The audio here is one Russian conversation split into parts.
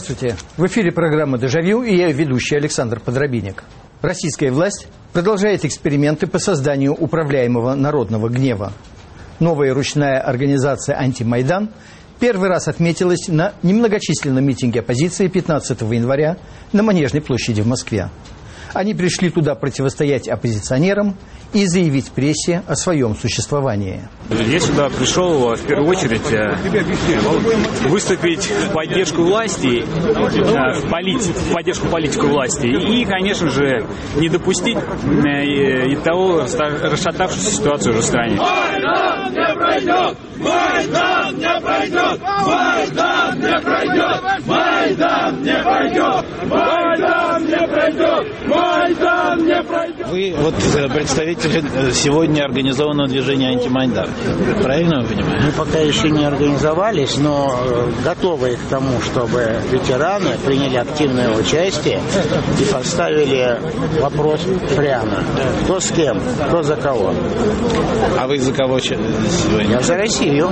Здравствуйте. В эфире программа «Дежавю» и я, ведущий Александр Подробинник. Российская власть продолжает эксперименты по созданию управляемого народного гнева. Новая ручная организация «Антимайдан» первый раз отметилась на немногочисленном митинге оппозиции 15 января на Манежной площади в Москве. Они пришли туда противостоять оппозиционерам и заявить прессе о своем существовании. Я сюда пришел в первую очередь выступить в поддержку власти, в поддержку политику власти и, конечно же, не допустить и того расшатавшуюся ситуацию уже в стране. Майдан не пройдет! Майдан не пройдет! Майдан не пройдет! Майдан не пройдет! Майдан не пройдет! Майдан не пройдет! Вы вот представитель сегодня организованного движения «Антимайдан». Правильно вы понимаете? Мы пока еще не организовались, но готовы к тому, чтобы ветераны приняли активное участие и поставили вопрос прямо. Кто с кем, кто за кого. А вы за кого сегодня? Я за Россию.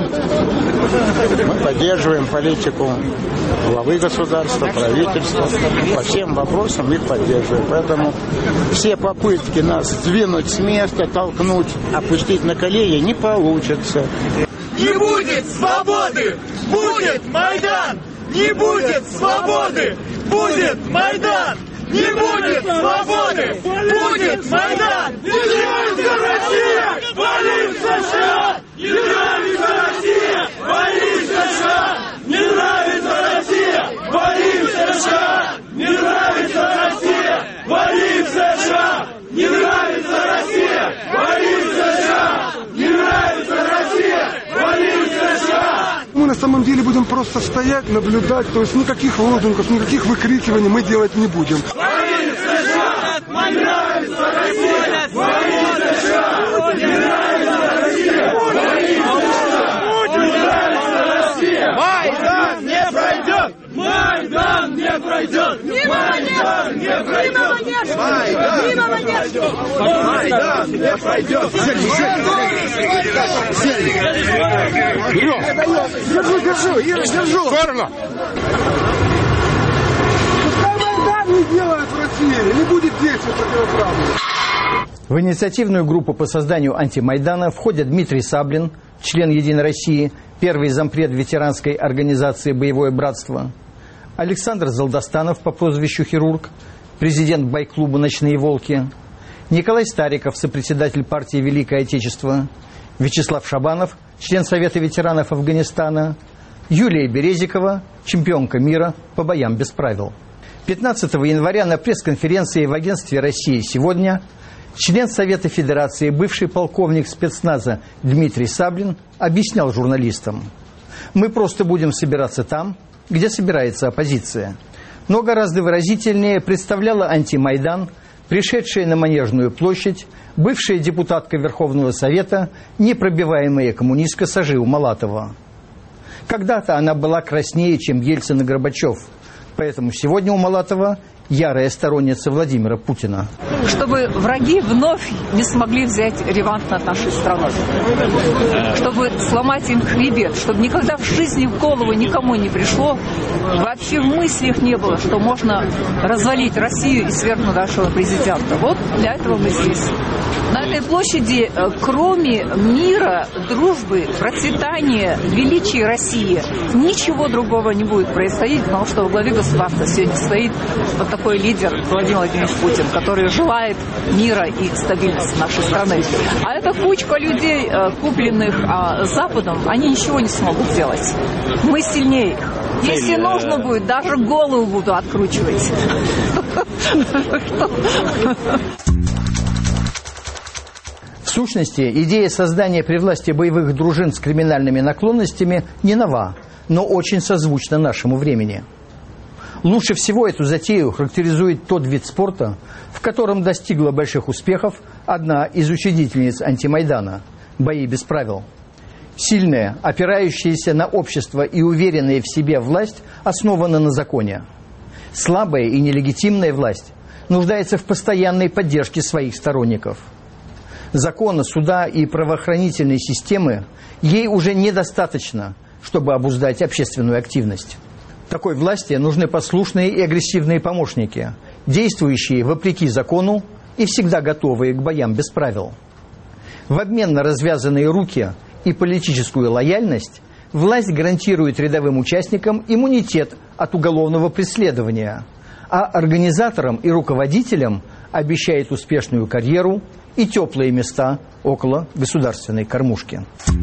Мы поддерживаем политику главы государства, правительства. По всем вопросам их поддерживаем. Поэтому все попытки нас сдвинуть с места, толкнуть, опустить на колени не получится. Не будет свободы! Будет Майдан! Не будет свободы! Будет Майдан! Не будет свободы! Будет Майдан! Не нравится Россия! Валим США! Не нравится Россия! Валим США! Не нравится Россия! Валим США! Не нравится Россия! Валим США! Не нравится Россия! Валим США! Не нравится Россия! Валим США! Мы на самом деле будем просто стоять, наблюдать, то есть никаких лозунгов, никаких выкрикиваний мы делать не будем. Валим США! Не нравится Россия! Валим США! Не нравится Россия! Валим США! Не нравится Россия! Майдан не пройдет! Майдан не пройдет! Майдан не пройдет! Майдан не пройдет! Майдан не пройдет! Держу, держу! В сторону! Пускай Майдан не делает в России, не будет действовать противоправно. В инициативную группу по созданию антимайдана входят Дмитрий Саблин, член «Единой России», первый зампред ветеранской организации «Боевое братство», Александр Залдостанов по прозвищу «Хирург», президент байк-клуба «Ночные волки», Николай Стариков, сопредседатель партии «Великое Отечество», Вячеслав Шабанов, член Совета ветеранов Афганистана, Юлия Березикова, чемпионка мира по боям без правил. 15 января на пресс-конференции в агентстве «Россия сегодня» член Совета Федерации, бывший полковник спецназа Дмитрий Саблин объяснял журналистам: «Мы просто будем собираться там, где собирается оппозиция». Но гораздо выразительнее представляла антимайдан, пришедшая на Манежную площадь, бывшая депутатка Верховного Совета, непробиваемая коммунистка Сажи Умалатова. Когда-то она была краснее, чем Ельцин и Горбачев, поэтому сегодня Умалатова ярая сторонница Владимира Путина. Чтобы враги вновь не смогли взять реванш над нашей страной. Чтобы сломать им хребет. Чтобы никогда в жизни в голову никому не пришло, вообще в мыслях не было, что можно развалить Россию и свергнуть нашего президента. Вот для этого мы здесь. На этой площади, кроме мира, дружбы, процветания, величия России, ничего другого не будет происходить, потому что во главе государства сегодня стоит вот такой лидер Владимир Владимирович Путин, который желает мира и стабильности нашей страны. А эта кучка людей, купленных Западом, они ничего не смогут сделать. Мы сильнее их. Если нужно будет, даже голову буду откручивать. В сущности, идея создания при власти боевых дружин с криминальными наклонностями не нова, но очень созвучна нашему времени. Лучше всего эту затею характеризует тот вид спорта, в котором достигла больших успехов одна из учредительниц антимайдана – бои без правил. Сильная, опирающаяся на общество и уверенная в себе власть основана на законе. Слабая и нелегитимная власть нуждается в постоянной поддержке своих сторонников. Закона, суда и правоохранительной системы ей уже недостаточно, чтобы обуздать общественную активность. Такой власти нужны послушные и агрессивные помощники, действующие вопреки закону и всегда готовые к боям без правил. В обмен на развязанные руки и политическую лояльность власть гарантирует рядовым участникам иммунитет от уголовного преследования, а организаторам и руководителям обещает успешную карьеру и теплые места около государственной кормушки.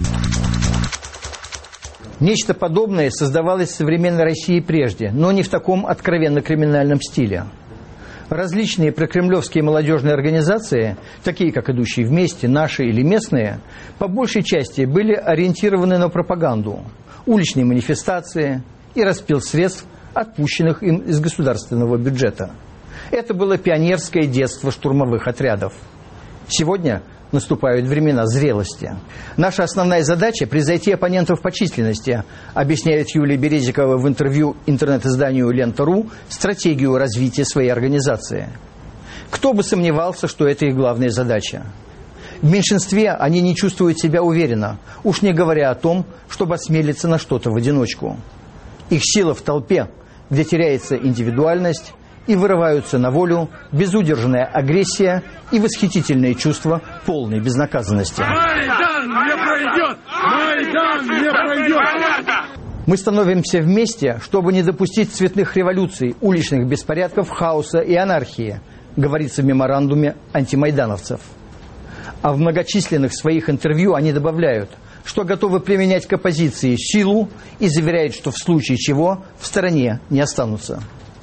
Нечто подобное создавалось в современной России прежде, но не в таком откровенно криминальном стиле. Различные прокремлевские молодежные организации, такие как «Идущие вместе», «Наши» или «Местные», по большей части были ориентированы на пропаганду, уличные манифестации и распил средств, отпущенных им из государственного бюджета. Это было пионерское детство штурмовых отрядов. Сегодня наступают времена зрелости. Наша основная задача – превзойти оппонентов по численности, объясняет Юлия Березикова в интервью интернет-изданию «Лента.ру» стратегию развития своей организации. Кто бы сомневался, что это их главная задача. В меньшинстве они не чувствуют себя уверенно, уж не говоря о том, чтобы осмелиться на что-то в одиночку. Их сила в толпе, где теряется индивидуальность, и вырываются на волю безудержная агрессия и восхитительное чувство полной безнаказанности. Майдан не пройдет! Майдан не пройдет! Мы становимся вместе, чтобы не допустить цветных революций, уличных беспорядков, хаоса и анархии, говорится в меморандуме антимайдановцев. А в многочисленных своих интервью они добавляют, что готовы применять к оппозиции силу и заверяют, что в случае чего в стороне не останутся.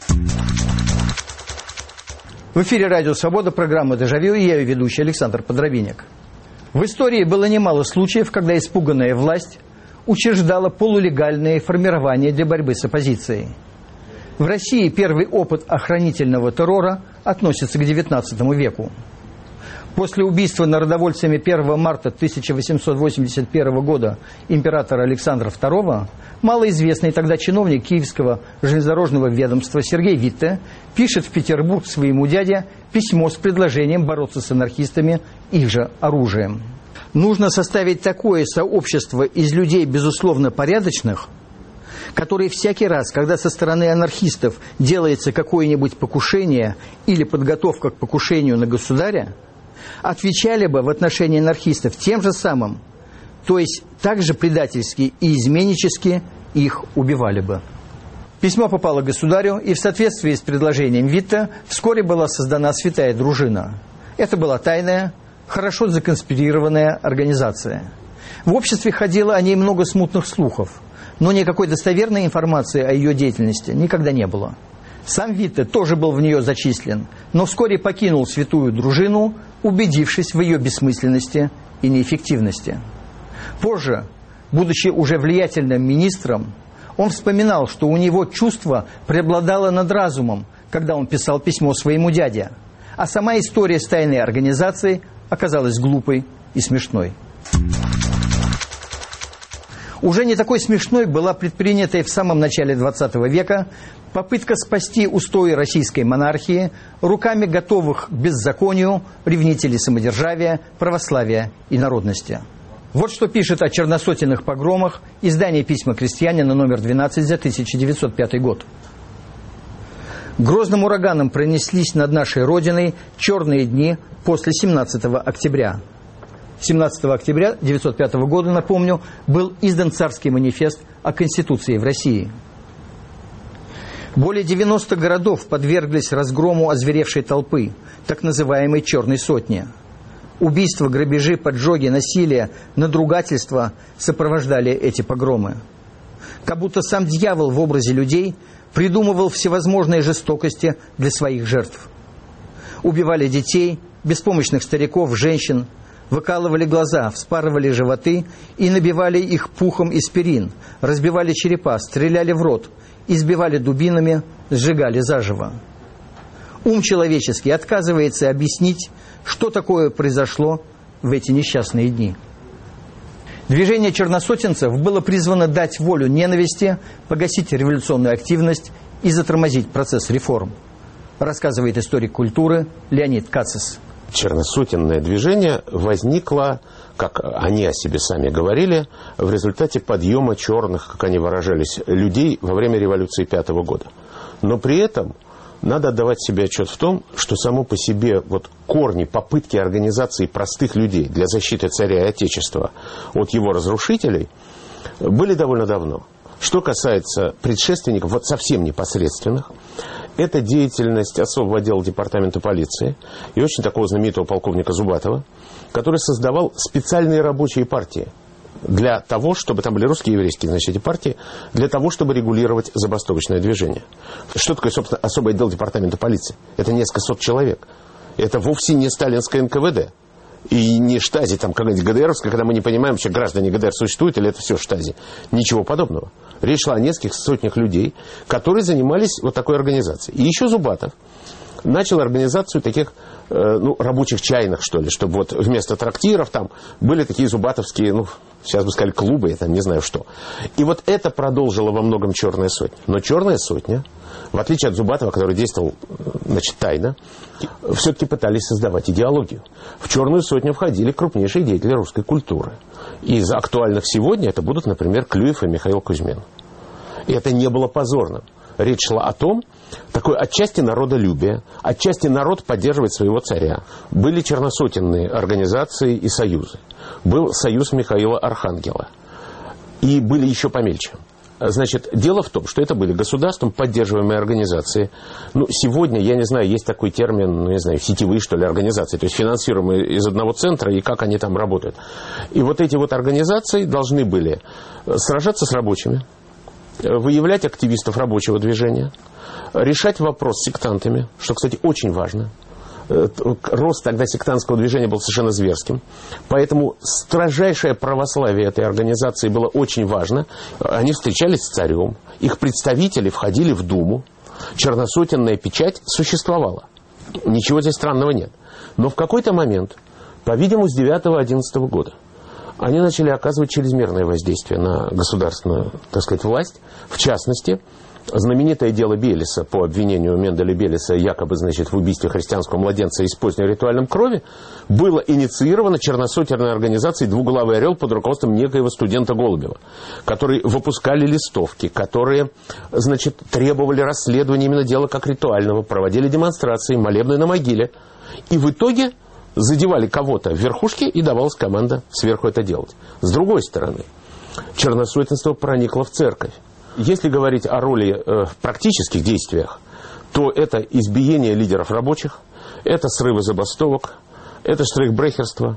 В эфире «Радио Свобода», программа «Дежавю», и я ее ведущий Александр Подробинник. В истории было немало случаев, когда испуганная власть учреждала полулегальные формирования для борьбы с оппозицией. В России первый опыт охранительного террора относится к XIX веку. После убийства народовольцами 1 марта 1881 года императора Александра II малоизвестный тогда чиновник Киевского железнодорожного ведомства Сергей Витте пишет в Петербург своему дяде письмо с предложением бороться с анархистами их же оружием. Нужно составить такое сообщество из людей, безусловно, порядочных, которые всякий раз, когда со стороны анархистов делается какое-нибудь покушение или подготовка к покушению на государя, отвечали бы в отношении анархистов тем же самым, то есть так же предательски и изменнически их убивали бы. Письмо попало к государю, и в соответствии с предложением Витте вскоре была создана святая дружина. Это была тайная, хорошо законспирированная организация. В обществе ходило о ней много смутных слухов, но никакой достоверной информации о ее деятельности никогда не было. Сам Витте тоже был в нее зачислен, но вскоре покинул святую дружину, убедившись в ее бессмысленности и неэффективности. Позже, будучи уже влиятельным министром, он вспоминал, что у него чувство преобладало над разумом, когда он писал письмо своему дяде, а сама история с тайной организацией оказалась глупой и смешной. Уже не такой смешной была предпринятая в самом начале XX века попытка спасти устои российской монархии руками готовых к беззаконию ревнителей самодержавия, православия и народности. Вот что пишет о черносотенных погромах издание «Письма крестьянина» номер 12 за 1905 год. Грозным ураганом пронеслись над нашей Родиной черные дни после 17 октября. 17 октября 1905 года, напомню, был издан царский манифест о Конституции в России. Более 90 городов подверглись разгрому озверевшей толпы, так называемой «Черной сотни». Убийства, грабежи, поджоги, насилие, надругательства сопровождали эти погромы. Как будто сам дьявол в образе людей придумывал всевозможные жестокости для своих жертв. Убивали детей, беспомощных стариков, женщин, выкалывали глаза, вспарывали животы и набивали их пухом из перин, разбивали черепа, стреляли в рот, избивали дубинами, сжигали заживо. Ум человеческий отказывается объяснить, что такое произошло в эти несчастные дни. Движение черносотенцев было призвано дать волю ненависти, погасить революционную активность и затормозить процесс реформ, рассказывает историк культуры Леонид Кацис. черносотенное движение возникло, как они о себе сами говорили, в результате подъема черных, как они выражались, людей во время революции 5-го года. Но при этом надо отдавать себе отчет в том, что само по себе вот корни, попытки организации простых людей для защиты царя и отечества от его разрушителей были довольно давно. Что касается предшественников, вот совсем непосредственных, это деятельность особого отдела департамента полиции и очень такого знаменитого полковника Зубатова, который создавал специальные рабочие партии для того, чтобы, там были русские и еврейские, значит, эти партии, для того, чтобы регулировать забастовочное движение. Что такое, собственно, особый отдел департамента полиции? Это несколько сот человек. Это вовсе не сталинское НКВД. И не штази, там, какая-нибудь ГДРовская, когда мы не понимаем, вообще граждане ГДР существуют или это все штази. Ничего подобного. Речь шла о нескольких сотнях людей, которые занимались вот такой организацией. И еще Зубатов начал организацию таких рабочих чайных, что ли, чтобы вот вместо трактиров там были такие зубатовские, сейчас бы сказали, клубы, я там не знаю что. И вот это продолжило во многом «Черная сотня». Но «Черная сотня», в отличие от Зубатова, который действовал, значит, тайно, все-таки пытались создавать идеологию. В «Черную сотню» входили крупнейшие деятели русской культуры. Из актуальных сегодня это будут, например, Клюев и Михаил Кузьмин. И это не было позорным. Речь шла о том, такое отчасти народолюбие, отчасти народ поддерживает своего царя. Были черносотенные организации и союзы. Был союз Михаила Архангела. И были еще помельче. Значит, дело в том, что это были государством поддерживаемые организации. Сегодня, я не знаю, есть такой термин, сетевые, что ли, организации, то есть финансируемые из одного центра, и как они там работают. И вот эти вот организации должны были сражаться с рабочими, выявлять активистов рабочего движения, решать вопрос с сектантами, что, кстати, очень важно. Рост тогда сектантского движения был совершенно зверским. Поэтому строжайшее православие этой организации было очень важно. Они встречались с царем, их представители входили в Думу, черносотенная печать существовала. Ничего здесь странного нет. Но в какой-то момент, по-видимому, с 9-11 года, они начали оказывать чрезмерное воздействие на государственную, так сказать, власть. В частности, знаменитое дело Белеса по обвинению Менделя Белеса якобы, в убийстве христианского младенца из поздней ритуальной крови было инициировано черносотенной организацией «Двуглавый орел» под руководством некоего студента Голубева, которые выпускали листовки, которые, требовали расследования именно дела как ритуального, проводили демонстрации, молебны на могиле. И в итоге задевали кого-то в верхушке, и давалась команда сверху это делать. С другой стороны, черносотенство проникло в церковь. Если говорить о роли в практических действиях, то это избиение лидеров рабочих, это срывы забастовок, это штрейхбрехерство.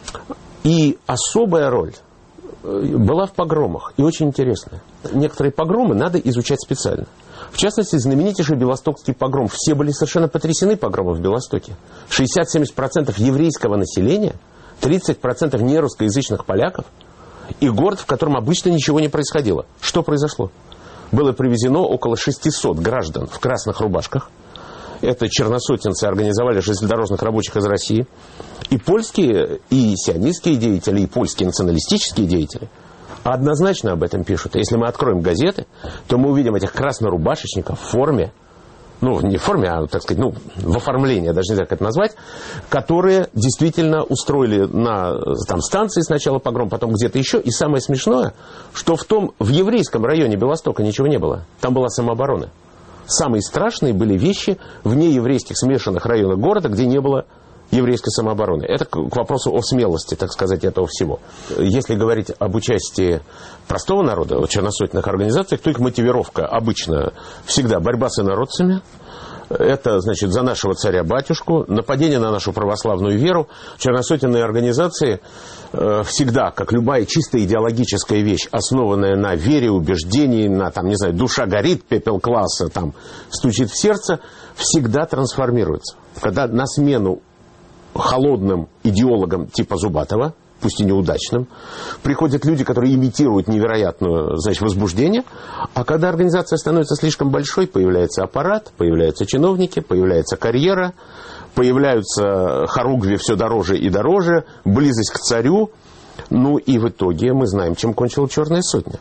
И особая роль была в погромах, и очень интересная. Некоторые погромы надо изучать специально. В частности, знаменитейший белостокский погром. Все были совершенно потрясены погромом в Белостоке. 60-70% еврейского населения, 30% нерусскоязычных поляков, и город, в котором обычно ничего не происходило. Что произошло? Было привезено около 600 граждан в красных рубашках. Это черносотенцы организовали железнодорожных рабочих из России. И польские, и сионистские деятели, и польские националистические деятели однозначно об этом пишут. Если мы откроем газеты, то мы увидим этих краснорубашечников в форме, не в форме, а, так сказать, в оформлении, я даже не знаю, как это назвать, которые действительно устроили на станции сначала погром, потом где-то еще. И самое смешное, что в еврейском районе Белостока ничего не было. Там была самооборона. Самые страшные были вещи в нееврейских смешанных районах города, где не было еврейской самообороны. Это к вопросу о смелости, так сказать, этого всего. Если говорить об участии простого народа в черносотенных организациях, то их мотивировка обычно всегда борьба с инородцами. Это, за нашего царя-батюшку, нападение на нашу православную веру. Черносотенные организации всегда, как любая чисто идеологическая вещь, основанная на вере, убеждении, на, душа горит, пепел класса, стучит в сердце, всегда трансформируется. Когда на смену холодным идеологам типа Зубатова, пусть и неудачным, приходят люди, которые имитируют невероятное, возбуждение, а когда организация становится слишком большой, появляется аппарат, появляются чиновники, появляется карьера, появляются хоругви все дороже и дороже, близость к царю, и в итоге мы знаем, чем кончила «Черная сотня».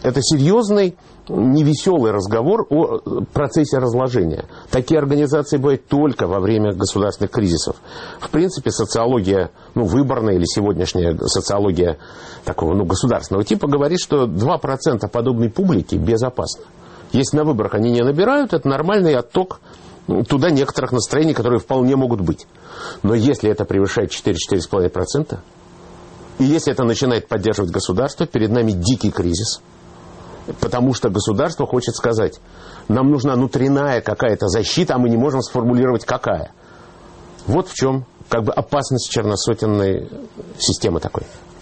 Это серьезный, невеселый разговор о процессе разложения. Такие организации бывают только во время государственных кризисов. В принципе, социология, выборная или сегодняшняя социология такого, государственного типа говорит, что 2% подобной публики безопасно. Если на выборах они не набирают, это нормальный отток туда некоторых настроений, которые вполне могут быть. Но если это превышает 4-4,5%, и если это начинает поддерживать государство, перед нами дикий кризис. Потому что государство хочет сказать, нам нужна внутренняя какая-то защита, а мы не можем сформулировать какая. Вот в чем опасность черносотенной системы такой.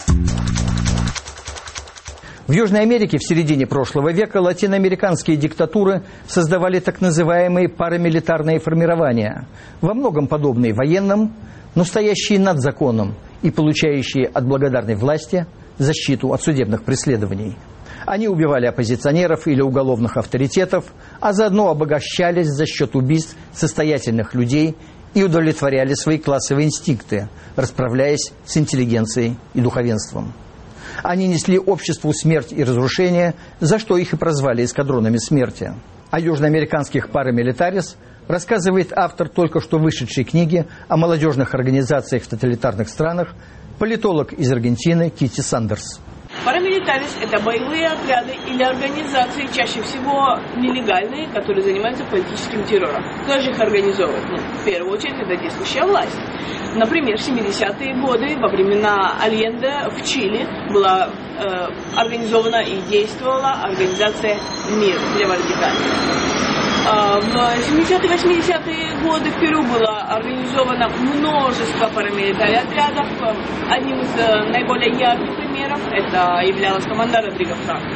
В Южной Америке в середине прошлого века латиноамериканские диктатуры создавали так называемые парамилитарные формирования, во многом подобные военным, но стоящие над законом и получающие от благодарной власти защиту от судебных преследований. Они убивали оппозиционеров или уголовных авторитетов, а заодно обогащались за счет убийств состоятельных людей и удовлетворяли свои классовые инстинкты, расправляясь с интеллигенцией и духовенством. Они несли обществу смерть и разрушение, за что их и прозвали эскадронами смерти. О южноамериканских парамилитарис рассказывает автор только что вышедшей книги о молодежных организациях в тоталитарных странах, политолог из Аргентины Китти Сандерс. Парамилитарис – это боевые отряды или организации, чаще всего нелегальные, которые занимаются политическим террором. Кто же их организовывает? В первую очередь, это действующая власть. Например, в 70-е годы, во времена Альенде в Чили, была организована и действовала организация «Мир» леворадикальная. В 70-80-е годы в Перу было организовано множество парамилитарных отрядов. Одним из наиболее ярких примеров это являлась команда Родриго Франко.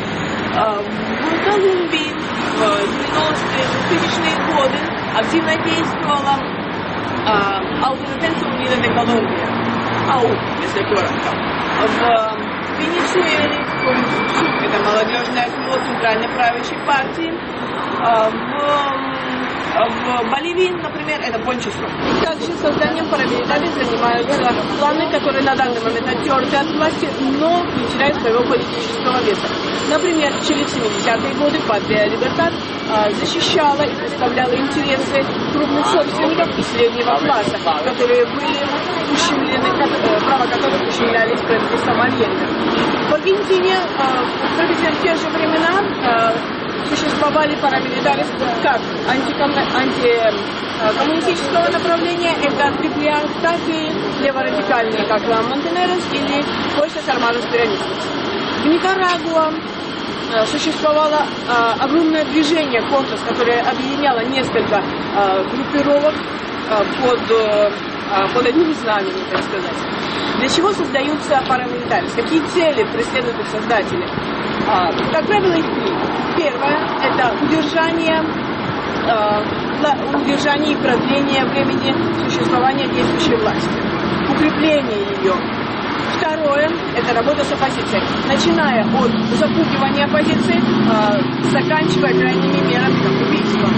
В Колумбии в 90-е, 2000-е годы активно действовала Autodefensa Unida de Colombia, АУ, если коротко. В Венесуэле, это молодежное крыло центральной правящей партии. В Боливии, например, это Пончесо. Также созданием парамилитариев занимаются кланы, которые на данный момент оттерты от власти, но не теряют своего политического веса. Например, в Чили в 70-е годы Патрия Либертад защищала и представляла интересы крупных собственников и среднего класса, которые были ущемлены, права которых ущемлялись правительством Альенде. В Аргентине в те же времена существовали парамилитарии как антикоммунистического направления, это Триплиан, так и леворадикальные, как Монтенерос или Fuerzas Armadas Peronistas. В Никарагуа существовало огромное движение «Контрас», которое объединяло несколько группировок под одним знаменем, так сказать. Для чего создаются парамилитарии? Какие цели преследуют их создатели? Как правило, их три. Первое – это удержание и продление времени существования действующей власти, укрепление ее. Второе – это работа с оппозицией, начиная от запугивания оппозиции, заканчивая крайними мерами, как убийство.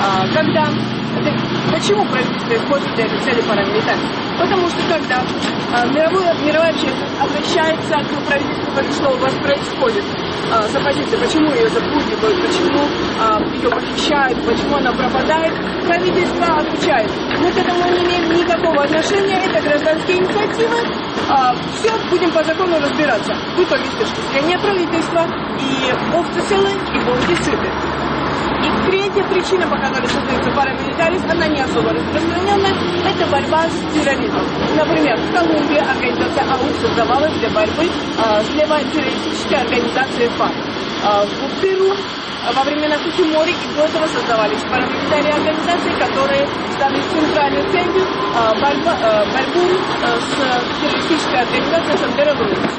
Почему правительство использует для этой цели парамилитарий? Потому что когда мировая общественность обращается к правительству, говорит, что у вас происходит с оппозицией, почему ее запугивают, почему ее похищают, почему она пропадает, правительство отвечает: мы к этому не имеем никакого отношения, это гражданские инициативы, все, будем по закону разбираться. В итоге, с точки зрения правительства, и овцы целы, и волки сыты. И третья причина, по которой создается парамилитарий, она не особо распространенная, это борьба с терроризмом. Например, в Колумбии организация АУ создавалась для борьбы с левотеррористической организацией ФАРК. В Перу во времена Фухимори и до этого создавались парамилитарные организации, которые стали центральной целью борьбы с террористической организацией Сандера Луис.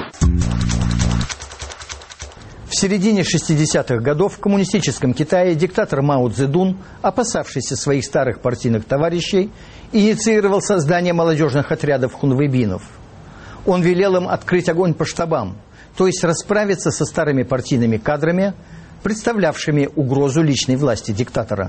В середине 60-х годов в коммунистическом Китае диктатор Мао Цзэдун, опасавшийся своих старых партийных товарищей, инициировал создание молодежных отрядов хунвейбинов. Он велел им открыть огонь по штабам, то есть расправиться со старыми партийными кадрами, представлявшими угрозу личной власти диктатора.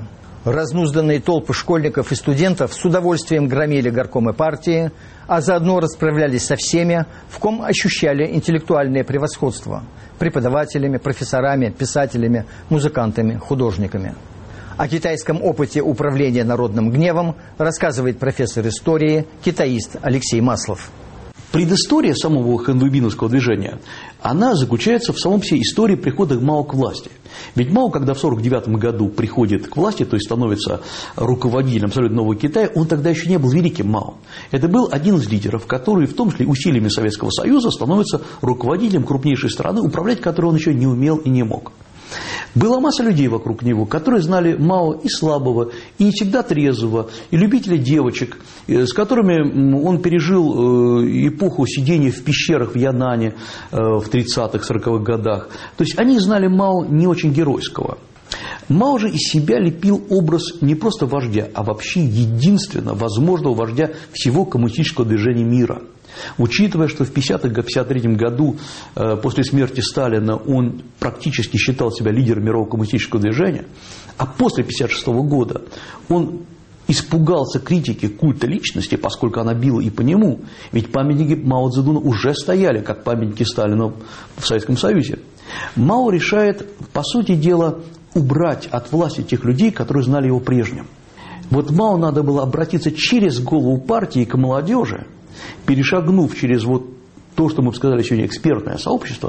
Разнузданные толпы школьников и студентов с удовольствием громили горкомы партии, а заодно расправлялись со всеми, в ком ощущали интеллектуальное превосходство – преподавателями, профессорами, писателями, музыкантами, художниками. О китайском опыте управления народным гневом рассказывает профессор истории, китаист Алексей Маслов. Предыстория самого хунвейбиновского движения, она заключается в самом всей истории прихода Мао к власти. Ведь Мао, когда в 1949 году приходит к власти, то есть становится руководителем абсолютно нового Китая, он тогда еще не был великим Мао. Это был один из лидеров, который в том числе усилиями Советского Союза становится руководителем крупнейшей страны, управлять которой он еще не умел и не мог. Была масса людей вокруг него, которые знали Мао и слабого, и не всегда трезвого, и любителей девочек, с которыми он пережил эпоху сидения в пещерах в Янане в 30-х, 40-х годах. То есть они знали Мао не очень геройского. Мао же из себя лепил образ не просто вождя, а вообще единственно возможного вождя всего коммунистического движения мира. Учитывая, что в 1953 году, после смерти Сталина, он практически считал себя лидером мирового коммунистического движения, а после 1956 года он испугался критики культа личности, поскольку она била и по нему, ведь памятники Мао Цзэдуна уже стояли, как памятники Сталина в Советском Союзе. Мао решает, по сути дела, убрать от власти тех людей, которые знали его прежним. Вот Мао надо было обратиться через голову партии к молодежи, перешагнув через вот то, что мы сказали сегодня, экспертное сообщество,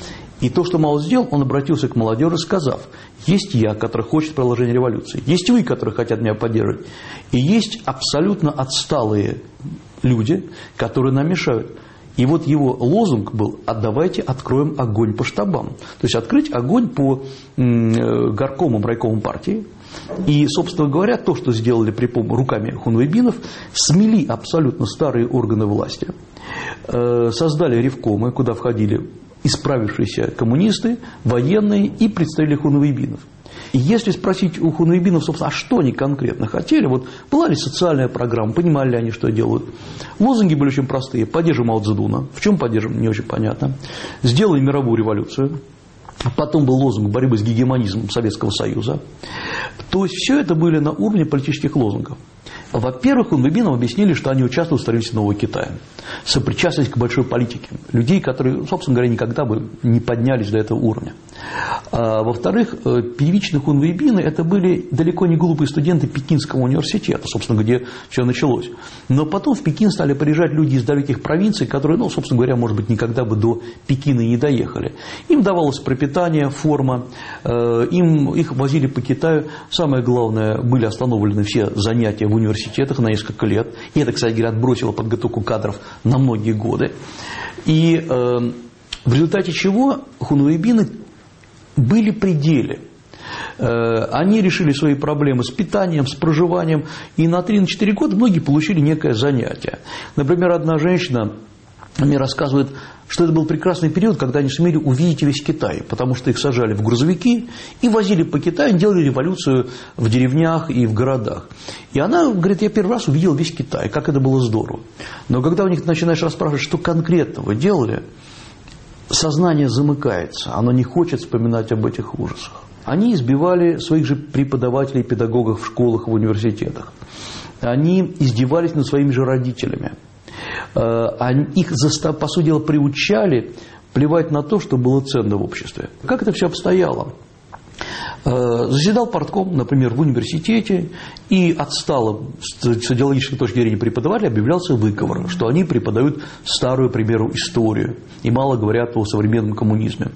и то, что Мао сделал, он обратился к молодежи, сказав: есть я, который хочет продолжения революции, есть вы, которые хотят меня поддерживать, и есть абсолютно отсталые люди, которые нам мешают. И вот его лозунг был: а давайте откроем огонь по штабам. То есть открыть огонь по горкомам, райкомам партии. И, собственно говоря, то, что сделали руками хунвейбинов, смели абсолютно старые органы власти, создали ревкомы, куда входили исправившиеся коммунисты, военные и представители хунвейбинов. И если спросить у хунвейбинов, собственно, а что они конкретно хотели, вот была ли социальная программа, понимали ли они, что делают. Лозунги были очень простые: поддержим Мао Цзэдуна. В чем поддержим, не очень понятно. Сделаем мировую революцию. Потом был лозунг борьбы с гегемонизмом Советского Союза. То есть все это были на уровне политических лозунгов. Во-первых, хунвейбинам объяснили, что они участвуют в строительстве нового Китая. Сопричастность к большой политике. Людей, которые, собственно говоря, никогда бы не поднялись до этого уровня. Во-вторых, первичные хунвейбины – это были далеко не глупые студенты Пекинского университета, собственно, где все началось. Но потом в Пекин стали приезжать люди из далеких провинций, которые, собственно говоря, может быть, никогда бы до Пекина и не доехали. Им давалось пропитание, форма, их возили по Китаю. Самое главное, были остановлены все занятия в университетах на несколько лет. И это, кстати говоря, отбросило подготовку кадров на многие годы. И в результате чего хунвейбины были при деле. Они решили свои проблемы с питанием, с проживанием. И на 3-4 года многие получили некое занятие. Например, одна женщина мне рассказывает, что это был прекрасный период, когда они сумели увидеть весь Китай, потому что их сажали в грузовики и возили по Китаю, делали революцию в деревнях и в городах. И она говорит: я первый раз увидел весь Китай, как это было здорово. Но когда у них начинаешь расспрашивать, что конкретно вы делали, сознание замыкается, оно не хочет вспоминать об этих ужасах. Они избивали своих же преподавателей, педагогов в школах, в университетах. Они издевались над своими же родителями. Их, по сути дела, приучали плевать на то, что было ценно в обществе. Как это все обстояло? Заседал партком, например, в университете, и отстало с идеологической точки зрения преподавателя объявлялся выговор, что они преподают старую, к примеру, историю и мало говорят о современном коммунизме.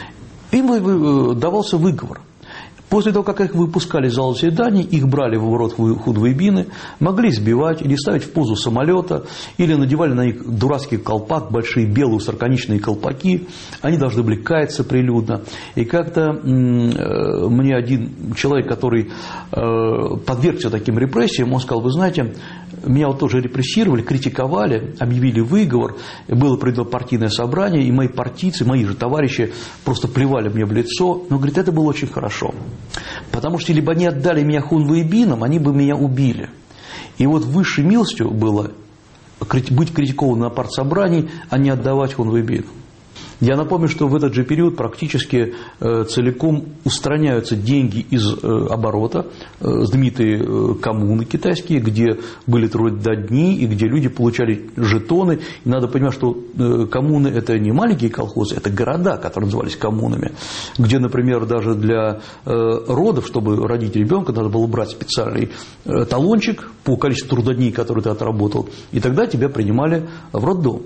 Им давался выговор. После того, как их выпускали из зала заседаний, их брали в оборот хунвейбины, могли сбивать или ставить в позу самолета, или надевали на них дурацкий колпак, большие белые сороконечные колпаки. Они должны были каяться прилюдно. И как-то мне один человек, который подвергся таким репрессиям, он сказал: вы знаете, меня вот тоже репрессировали, критиковали, объявили выговор, было проведено партийное собрание, и мои партийцы, мои же товарищи просто плевали мне в лицо. Но, говорит, это было очень хорошо. Потому что, либо они отдали меня хунвейбинам, они бы меня убили. И вот высшей милостью было быть критикованным на партсобрании, а не отдавать хунвейбинам. Я напомню, что в этот же период практически целиком устраняются деньги из оборота, знаменитые коммуны китайские, где были трудодни и где люди получали жетоны. И надо понимать, что коммуны – это не маленькие колхозы, это города, которые назывались коммунами, где, например, даже для родов, чтобы родить ребенка, надо было брать специальный талончик по количеству трудодней, которые ты отработал, и тогда тебя принимали в роддом.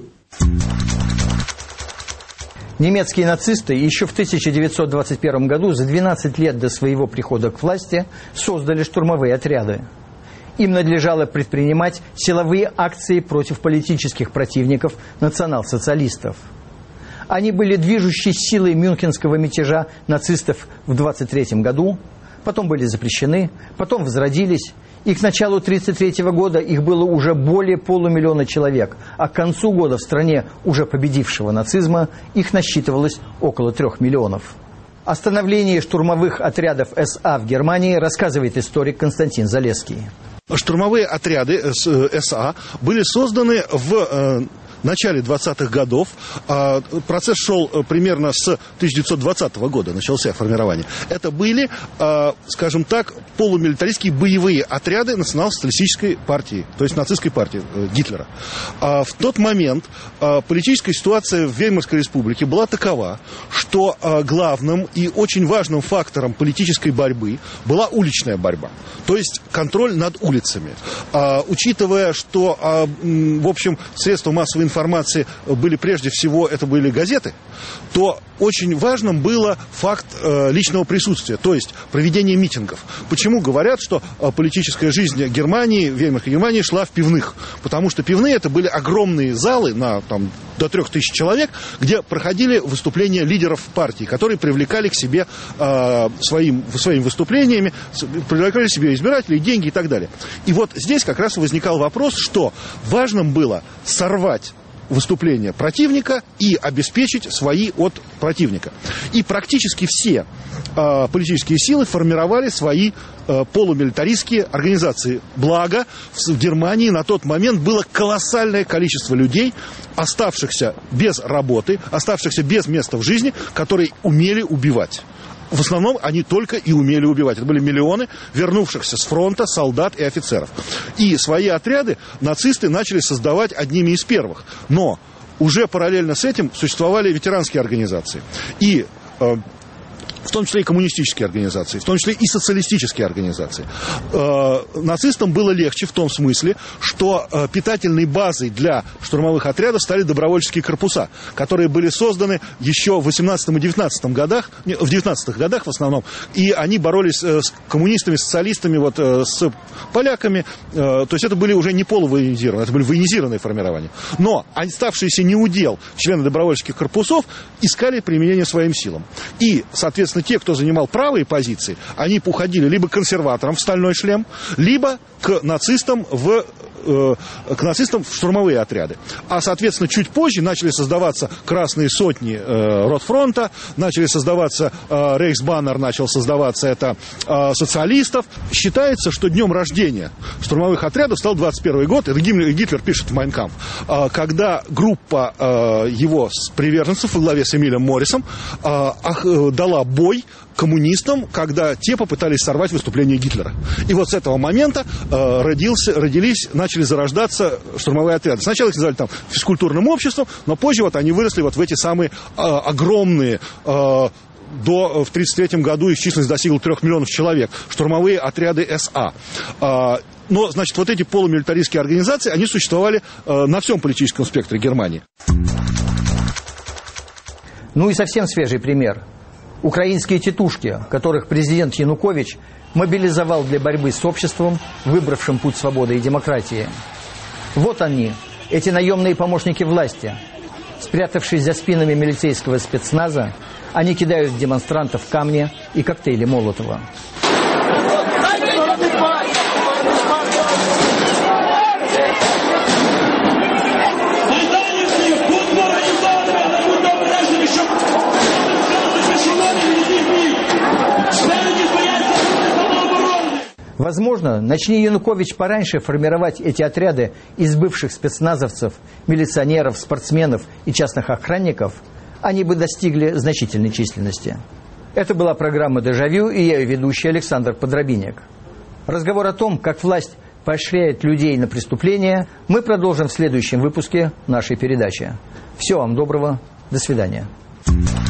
Немецкие нацисты еще в 1921 году, за 12 лет до своего прихода к власти, создали штурмовые отряды. Им надлежало предпринимать силовые акции против политических противников национал-социалистов. Они были движущей силой мюнхенского мятежа нацистов в 1923 году, потом были запрещены, потом возродились. И к началу 1933 года их было уже более 500 000 человек, а к концу года в стране уже победившего нацизма их насчитывалось около 3 миллионов. О становлении штурмовых отрядов СА в Германии рассказывает историк Константин Залесский. Штурмовые отряды СА были созданы в начале 20-х годов. Процесс шел примерно с 1920 года, начался формирование. Это были, скажем так, полумилитаристские боевые отряды национал-социалистической партии, то есть нацистской партии Гитлера. В тот момент политическая ситуация в Веймарской республике была такова, что главным и очень важным фактором политической борьбы была уличная борьба, то есть контроль над улицами. Учитывая, что, в общем, средства массовой информации были прежде всего, это были газеты, то очень важным было факт личного присутствия, то есть проведение митингов. Почему говорят, что политическая жизнь Германии, Веймарской Германии шла в пивных? Потому что пивные это были огромные залы на до 3000 человек, где проходили выступления лидеров партии, которые привлекали к себе своими выступлениями, привлекали к себе избирателей, деньги и так далее. И вот здесь как раз возникал вопрос, что важным было сорвать выступления противника и обеспечить свои от противника. И практически все политические силы формировали свои полумилитаристские организации. Благо, в Германии на тот момент было колоссальное количество людей, оставшихся без работы, оставшихся без места в жизни, которые умели убивать. В основном они только и умели убивать. Это были миллионы вернувшихся с фронта солдат и офицеров. И свои отряды нацисты начали создавать одними из первых. Но уже параллельно с этим существовали ветеранские организации. И в том числе и коммунистические организации, в том числе и социалистические организации. Нацистам было легче в том смысле, что питательной базой для штурмовых отрядов стали добровольческие корпуса, которые были созданы еще в 18 и 19 годах, в 19-х годах в основном, и они боролись с коммунистами, социалистами, с поляками, то есть это были уже не полувоенизированные, это были военизированные формирования. Но оставшиеся неудел члены добровольческих корпусов искали применение своим силам. И, соответственно, те, кто занимал правые позиции, они уходили либо к консерваторам в стальной шлем, либо к нацистам в штурмовые отряды. А, соответственно, чуть позже начали создаваться красные сотни Ротфронта, начали создаваться Рейхсбаннер, начал создаваться это социалистов. Считается, что днем рождения штурмовых отрядов стал 21 год, это Гитлер пишет в «Майн кампф», когда группа его приверженцев во главе с Эмилем Моррисом дала бой коммунистам, когда те попытались сорвать выступление Гитлера. И вот с этого момента начали зарождаться штурмовые отряды. Сначала их называли физкультурным обществом, но позже они выросли в эти самые огромные, в 1933 году их численность достигла 3 миллионов человек, штурмовые отряды СА. Но, значит, эти полумилитаристские организации, они существовали на всем политическом спектре Германии. Ну и совсем свежий пример. Украинские тетушки, которых президент Янукович мобилизовал для борьбы с обществом, выбравшим путь свободы и демократии. Вот они, эти наемные помощники власти. Спрятавшись за спинами милицейского спецназа, они кидают в демонстрантов камни и коктейли Молотова. Возможно, начни Янукович пораньше формировать эти отряды из бывших спецназовцев, милиционеров, спортсменов и частных охранников, они бы достигли значительной численности. Это была программа «Дежавю», и я ее ведущий Александр Подробинек. Разговор о том, как власть поощряет людей на преступления, мы продолжим в следующем выпуске нашей передачи. Всего вам доброго. До свидания.